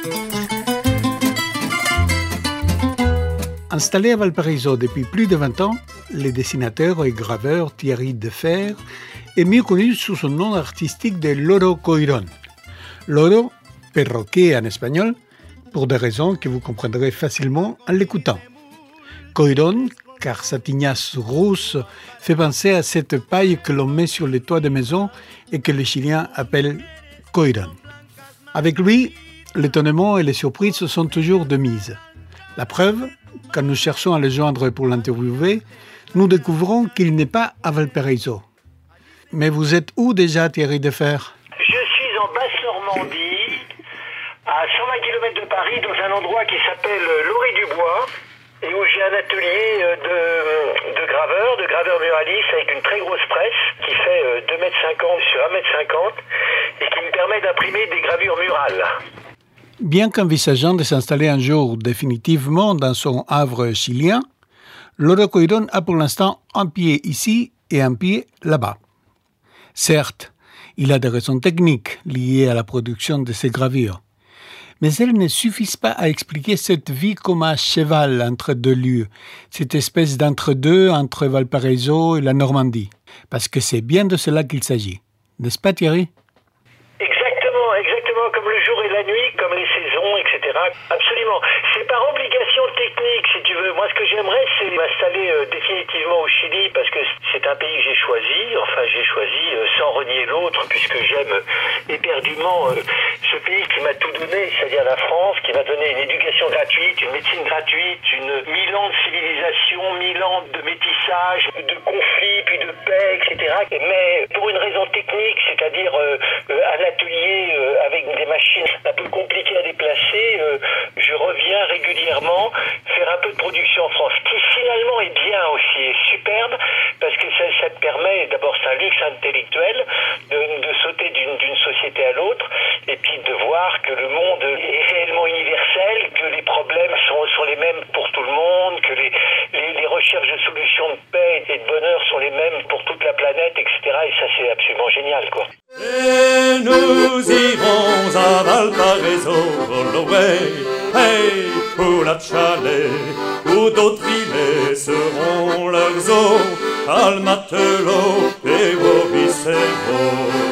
Installé à Valparaiso depuis plus de 20 ans, le dessinateur et graveur Thierry Defer est mieux connu sous son nom artistique de Loro Coirón. Loro, perroquet en espagnol, pour des raisons que vous comprendrez facilement en l'écoutant. Coirón, car sa tignasse rousse fait penser à cette paille que l'on met sur les toits des maisons et que les Chiliens appellent coirón. Avec lui, l'étonnement et les surprises sont toujours de mise. La preuve, quand nous cherchons à le joindre pour l'interviewer, nous découvrons qu'il n'est pas à Valparaiso. Mais vous êtes où déjà, Thierry Defer ? Je suis en Basse-Normandie, à 120 km de Paris, dans un endroit qui s'appelle Loré-du-Bois, et où j'ai un atelier de graveur muraliste avec une très grosse presse qui fait 2,50 m sur 1,50 m et qui me permet d'imprimer des gravures murales. Bien qu'envisageant de s'installer un jour définitivement dans son havre chilien, Loro Coirón a pour l'instant un pied ici et un pied là-bas. Certes, il a des raisons techniques liées à la production de ces gravures, mais elles ne suffisent pas à expliquer cette vie comme à cheval entre deux lieux, cette espèce d'entre-deux entre Valparaiso et la Normandie, parce que c'est bien de cela qu'il s'agit. N'est-ce pas, Thierry ? Exactement, comme le jour et la nuit, comme les saisons, etc. Absolument. C'est par obligation technique, si tu veux. Moi, ce que j'aimerais, c'est m'installer définitivement au Chili, parce que c'est un pays que j'ai choisi. Enfin, j'ai choisi sans renier l'autre, puisque j'aime éperdument ce pays qui m'a tout donné, c'est-à-dire la France, qui m'a donné une éducation gratuite, une médecine gratuite, 1000 ans de civilisation, 1000 ans de métissage, de conflits, puis de paix, etc. Mais pour une raison technique, c'est-à-dire un atelier avec des machines un peu compliquées à déplacer, je reviens régulièrement faire un peu de production en France, qui finalement est bien aussi, est superbe, parce que ça te permet, d'abord c'est un luxe intellectuel, de sauter d'une société à l'autre, et puis de voir que le monde est réellement universel, que les problèmes sont les mêmes pour tout le monde, que les recherches de solutions de paix et de bonheur sont les mêmes pour toute la planète, etc. Et ça, c'est absolument génial, quoi. Et nous irons à Valparaiso, all the way, hey, pour la chalet, où d'autres îlets seront leurs eaux, al matelot et Bobicero.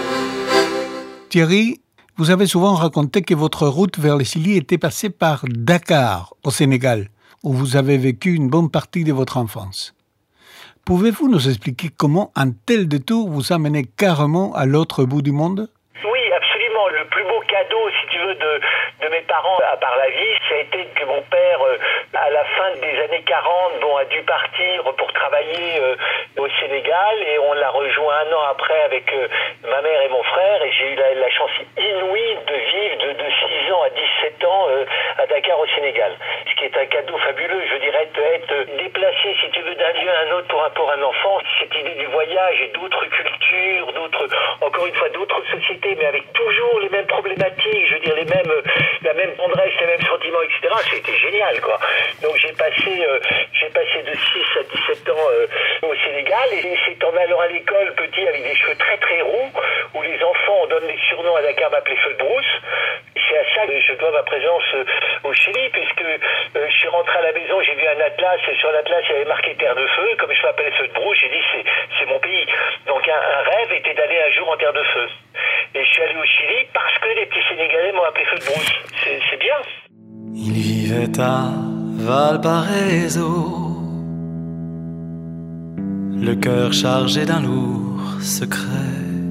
Thierry, vous avez souvent raconté que votre route vers le Chili était passée par Dakar, au Sénégal, où vous avez vécu une bonne partie de votre enfance. Pouvez-vous nous expliquer comment un tel détour vous a mené carrément à l'autre bout du monde ? Oui, absolument. Le plus beau cadeau, si tu veux, de mes parents, à part la vie, ça a été que mon père, à la fin des années 40, a dû partir pour travailler au Sénégal, et on l'a rejoint un an après avec ma mère et mon frère, et j'ai eu la chance inouïe de vivre de 6 ans à 17 ans à Dakar au Sénégal. Ce qui est un cadeau fabuleux, je dirais, être déplacé, si tu veux, d'un lieu à un autre pour un enfant. Cette idée du voyage et d'autres cultures, encore une fois, d'autres sociétés, mais avec toujours les mêmes problématiques, je veux dire, la même tendresse, les mêmes sentiments, etc. C'était génial, quoi. Donc j'ai passé de 6 à 17 ans au Sénégal, et c'est en allant à l'école petit avec des cheveux très très roux, où les enfants, on donne des surnoms à Dakar, m'appelaient Feu de Brousse. C'est à ça que je dois ma présence au Chili, puisque je suis rentré à la maison, j'ai vu un atlas, et sur l'atlas il y avait marqué Terre de Feu. Comme je m'appelle Feu de Brousse, j'ai dit c'est mon pays. Donc un rêve était d'aller un jour en Terre de Feu. Et je suis allé au Chili parce que les petits Sénégalais m'ont appelé Feu de Brousse. C'est bien. Il vivait à Valparaiso, le cœur chargé d'un lourd secret.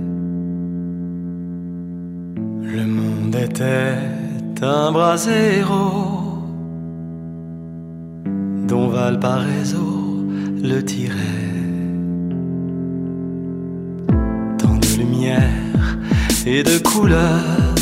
Le monde était un brasero dont Valparaiso le tirait. Tant de lumière et de couleurs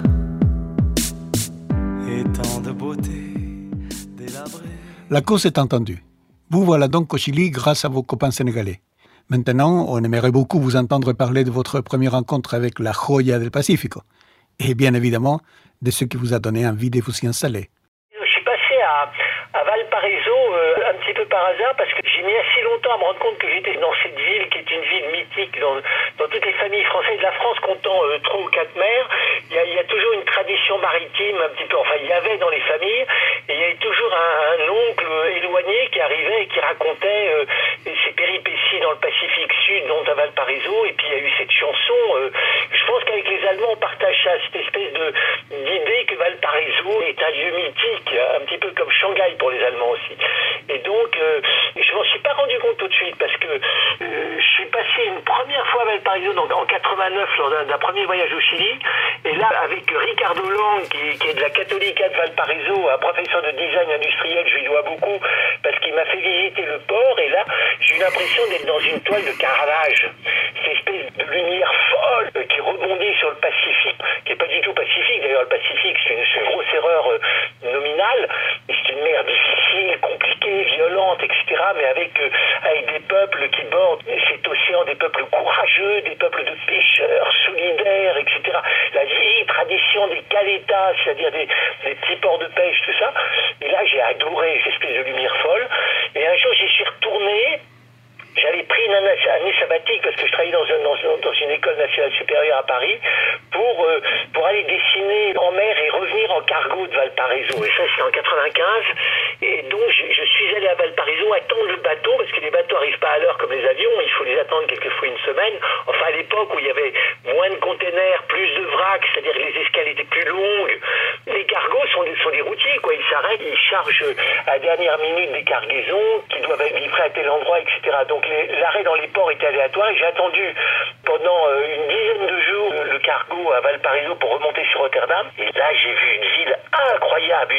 et tant de beauté délabrée. La cause est entendue. Vous voilà donc au Chili grâce à vos copains sénégalais. Maintenant, on aimerait beaucoup vous entendre parler de votre première rencontre avec la Joya del Pacífico. Et bien évidemment, de ce qui vous a donné envie de vous y installer. Je suis passé à Valparaiso un petit peu par hasard, parce que j'ai mis assez longtemps à me rendre compte que j'étais dans cette ville qui est une ville mythique dans toutes les familles françaises de la France comptant 3 ou 4 mères, il y a toujours une tradition maritime un petit peu, enfin il y avait dans les familles, et il y avait toujours un oncle éloigné qui arrivait et qui racontait ses péripéties dans le Pacifique Sud, dont à Valparaiso, et puis il y a eu cette chanson. Je pense qu'avec les Allemands, on partage ça, cette espèce d'idée que Valparaiso est un lieu mythique, un petit peu comme Shanghai pour les Allemands aussi. Et donc, je m'en suis pas rendu compte tout de suite, parce que je suis passé une première fois à Valparaiso, donc en 89, lors d'un premier voyage au Chili, et là, avec Ricardo Lang, qui est de la Católica de Valparaiso, un professeur de design industriel, je lui dois beaucoup, parce qu'il m'a fait visiter le port, et là, j'ai eu l'impression d'être dans une toile de Caravage. Cette espèce de lumière folle qui rebondit sur le Pacifique, qui n'est pas du tout pacifique. D'ailleurs, le Pacifique, c'est une grosse erreur nominale. C'est une mer difficile, compliquée, violente, etc. Mais avec des peuples qui bordent cet océan, des peuples courageux, des peuples de pêcheurs, solidaires, etc. La vieille tradition des caletas, c'est-à-dire des petits ports de pêche, tout ça. Et là, j'ai adoré cette espèce de lumière folle. Et un jour, j'y suis retourné. J'avais pris une année sabbatique parce que je travaillais dans une école nationale supérieure à Paris pour aller dessiner en mer et revenir en cargo de Valparaiso. Et ça, c'était en 95. Et donc, je suis allé à Valparaiso attendre le bateau parce que les bateaux n'arrivent pas à l'heure comme les avions. Il faut les attendre quelquefois une semaine. Enfin, à l'époque où il y avait moins de containers, plus de vracs, c'est-à-dire que les escales étaient plus longues. Les cargos sont des routiers, quoi. Ils s'arrêtent, ils chargent à la dernière minute des cargaisons qui doivent être livrées à tel endroit, etc. Donc, l'arrêt dans les ports était aléatoire et j'ai attendu pendant une dizaine de jours le cargo à Valparaiso pour remonter sur Rotterdam. Et là, j'ai vu une ville incroyable,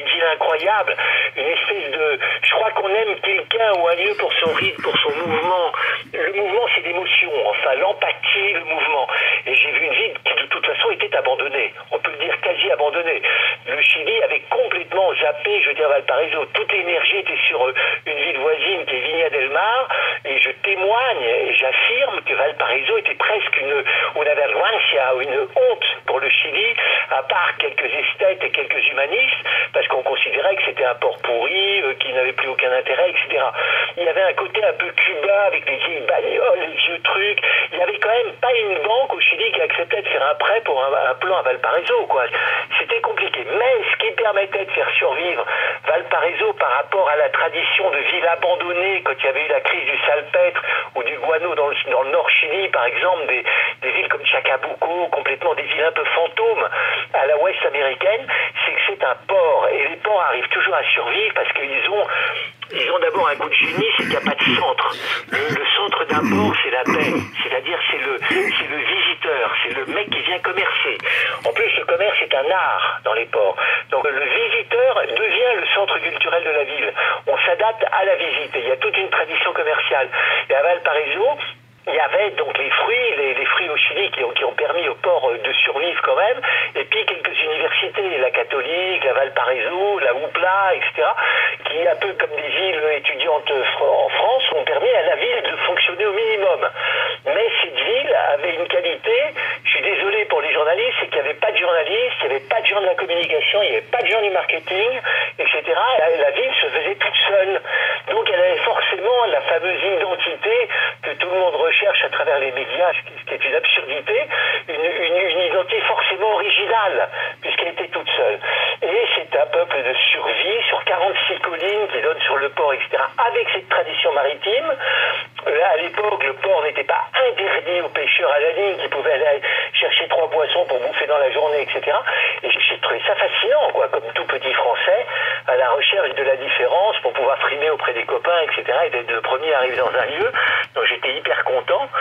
une espèce de... Je crois qu'on aime quelqu'un ou un lieu pour son rythme, pour son mouvement. Le mouvement, c'est l'émotion, enfin l'empathie, le mouvement. Et j'ai vu une ville qui, de toute façon, était abandonnée. On peut le dire quasi abandonnée. Le Chili avait complètement zappé, je veux dire, Valparaiso. Toute l'énergie était sur une ville voisine qui est Viña del Mar. Et je témoigne et j'affirme que Valparaiso était presque una vergüenza, une honte pour le Chili, à part quelques esthètes et quelques humanistes, parce qu'on considérait que c'était un port pourri, qui n'avait plus aucun intérêt, etc. Il y avait un côté un peu Cuba, avec les vieilles bagnoles, les vieux trucs. Il n'y avait quand même pas une banque au Chili qui acceptait de faire un prêt pour un plan à Valparaiso, quoi. C'était compliqué. Mais ce qui permettait de faire survivre Valparaiso par rapport à la tradition de ville abandonnée, quand il y avait eu la crise du salpêtre ou du guano dans le nord Chili, par exemple, des villes comme Chacabuco, complètement des villes un peu fantômes à la ouest américaine, c'est que c'est un port. Et les ports arrivent toujours à survivre parce qu'ils ont d'abord un coup de génie, c'est qu'il n'y a pas de centre. Le centre d'un port, c'est la paix. C'est-à-dire, c'est le visiteur, c'est le mec qui vient commercer. En plus, le commerce est un art dans les ports. Donc, le visiteur devient le centre culturel de la ville. On s'adapte à la visite. Et il y a toute une tradition commerciale. Et à Valparaiso, il y avait donc les fruits au Chili qui ont permis au port de survivre quand même, et puis quelques universités, la Catholique, la Valparaiso, la UPLA, etc., qui, un peu comme des villes étudiantes en France, ont permis à la ville de fonctionner au minimum. Mais cette ville avait une qualité, je suis désolé pour les journalistes, c'est qu'il n'y avait pas de journalistes, il n'y avait pas de gens de la communication, il n'y avait pas de gens du marketing, etc. La ville se faisait toute seule. Donc elle avait forcément la fameuse identité que tout le monde recherche à travers les médias, ce qui est une absurdité, une identité forcément originale, puisqu'elle était toute seule. Et c'est un peuple de survie sur 46 collines qui donnent sur le port, etc., avec cette tradition maritime. À l'époque, le port n'était pas interdit aux pêcheurs à la ligne qui pouvaient aller chercher 3 poissons pour bouffer dans la journée, etc. Et j'ai trouvé ça fascinant, quoi, comme tout petit Français, à la recherche de la différence pour pouvoir frimer auprès des copains, etc., et d'être le premier arrivé dans un lieu. Donc j'étais hyper content.